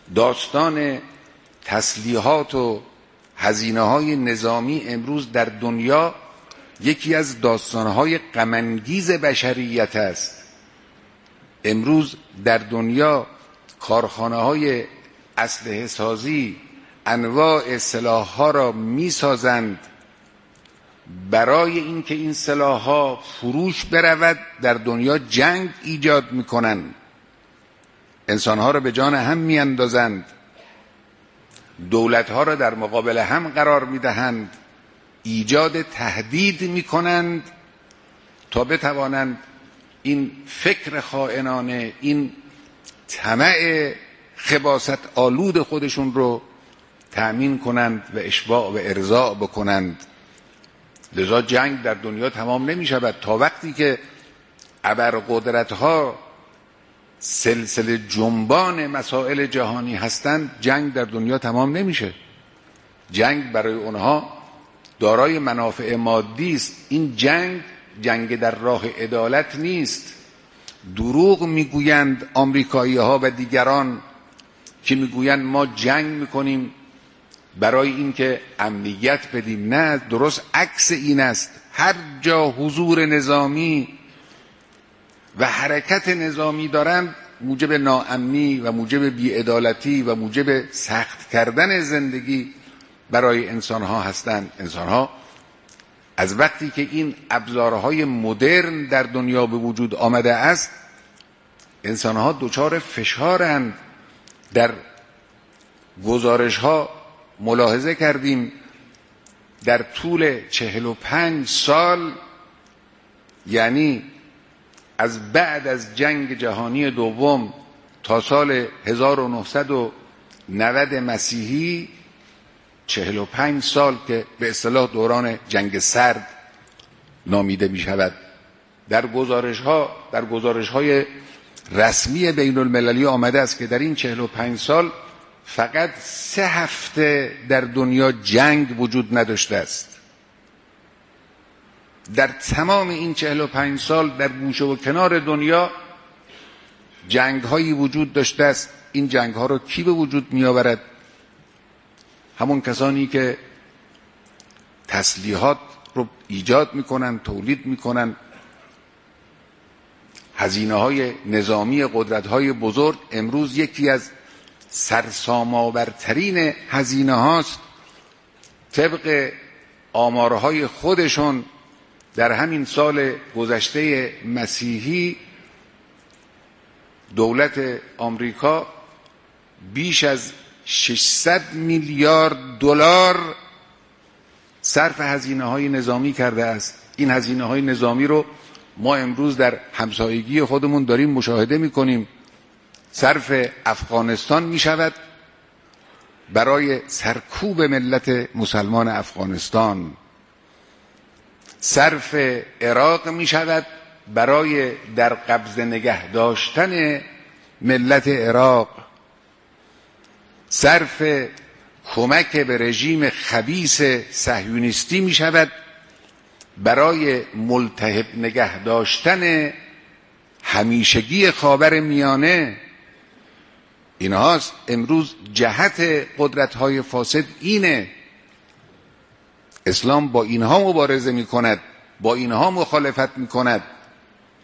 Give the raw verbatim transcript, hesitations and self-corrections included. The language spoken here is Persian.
داستان تسلیحات و هزینه‌های نظامی امروز در دنیا یکی از داستان‌های غم‌انگیز بشریت است. امروز در دنیا کارخانه‌های اسلحه سازی انواع سلاح‌ها را می‌سازند برای اینکه این سلاح‌ها فروش برود، در دنیا جنگ ایجاد می‌کنند، انسان‌ها را به جان هم می‌اندازند، دولت‌ها را در مقابل هم قرار می‌دهند، ایجاد تهدید می‌کنند تا بتوانند این فکر خائنانه، این طمع خباثت آلود خودشون رو تأمین کنند و اشباع و ارضاء بکنند. لذا جنگ در دنیا تمام نمی شود تا وقتی که ابرقدرت‌ها سلسله جنبان مسائل جهانی هستند. جنگ در دنیا تمام نمیشه. جنگ برای اونها دارای منافع مادی است. این جنگ جنگ در راه عدالت نیست. دروغ میگویند آمریکایی ها و دیگران که میگویند ما جنگ میکنیم برای اینکه امنیت بدیم. نه، درست عکس این است. هر جا حضور نظامی و حرکت نظامی دارند موجب ناامنی و موجب بی‌عدالتی و موجب سخت کردن زندگی برای انسانها هستند. انسانها از وقتی که این ابزارهای مدرن در دنیا به وجود آمده است، انسانها دچار فشارند. در گزارش‌ها ملاحظه کردیم در طول چهل و پنج سال، یعنی از بعد از جنگ جهانی دوم تا سال هزار و نهصد و نود مسیحی، چهل و پنج سال که به اصطلاح دوران جنگ سرد نامیده می شود، در گزارش ها در گزارش های رسمی بین المللی آمده است که در این چهل و پنج سال فقط سه هفته در دنیا جنگ وجود نداشته است. در تمام این چهل و پنج سال در گوشه و کنار دنیا جنگ هایی وجود داشته است. این جنگ ها رو کی به وجود می آورد؟ همون کسانی که تسلیحات رو ایجاد میکنن، تولید میکنن. هزینه های نظامی قدرت های بزرگ امروز یکی از سرسام‌آورترین هزینه هاست. طبق آمارهای خودشون در همین سال گذشته مسیحی دولت آمریکا بیش از ششصد میلیارد دلار صرف هزینه های نظامی کرده است. این هزینه های نظامی رو ما امروز در همسایگی خودمون داریم مشاهده میکنیم. صرف افغانستان میشود برای سرکوب ملت مسلمان افغانستان. صرف عراق میشود برای در قبضه نگه داشتن ملت عراق. صرف کمک به رژیم خبیث صهیونیستی می شود برای ملتهب نگه داشتن همیشگی خاور میانه. اینهاست امروز جهت قدرت‌های فاسد. اینه اسلام با اینها مبارزه می کند، با اینها مخالفت می کند.